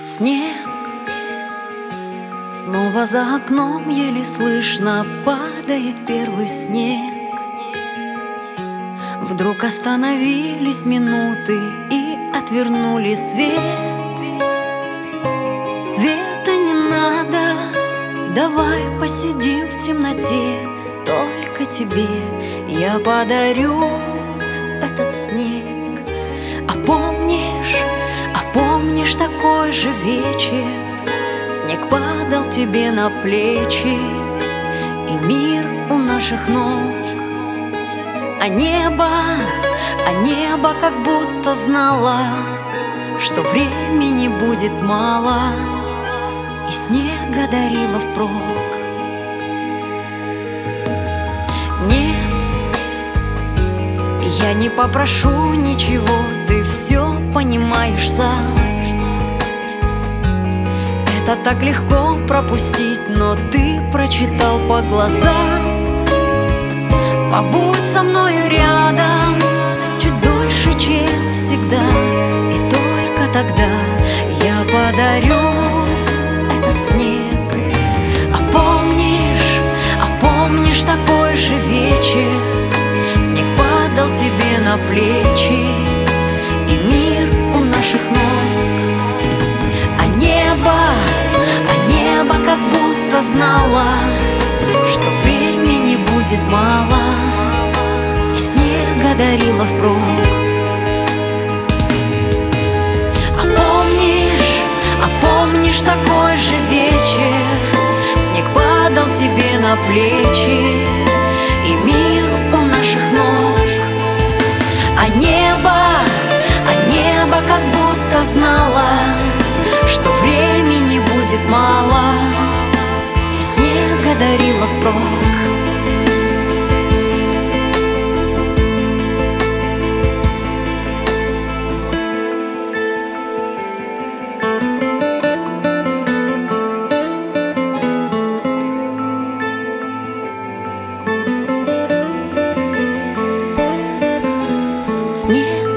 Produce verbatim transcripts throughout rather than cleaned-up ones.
Снег снова за окном, еле слышно падает первый снег. Вдруг остановились минуты и отвернули свет. Света не надо, давай посидим в темноте. Только тебе я подарю этот снег. А помнишь, а помнишь такой же вечер? Снег падал тебе на плечи, и мир у наших ног. А небо, а небо как будто знало, что времени будет мало, и снега дарило впрок. Нет, я не попрошу ничего, ты все понимаешь сам. Это так легко пропустить, но ты прочитал по глазам. Побудь со мною рядом чуть дольше, чем всегда, и только тогда я подарю этот снег. А помнишь, а помнишь такой же вечер? Снег падал тебе на плечи, и мир у наших ног. А небо, а небо как будто знало, что времени будет мало, и снега дарило впрок. А помнишь, а помнишь такой же вечер? Снег падал тебе на плечи, и мир у наших ног. А небо, а небо как будто знало, что времени будет мало, и снега дарило впрок. Снег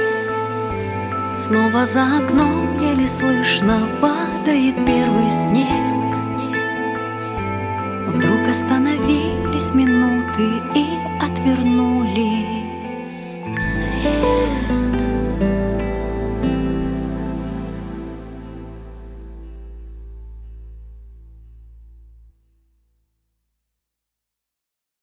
снова за окном, еле слышно падает первый снег. Вдруг остановились минуты и отвернули свет.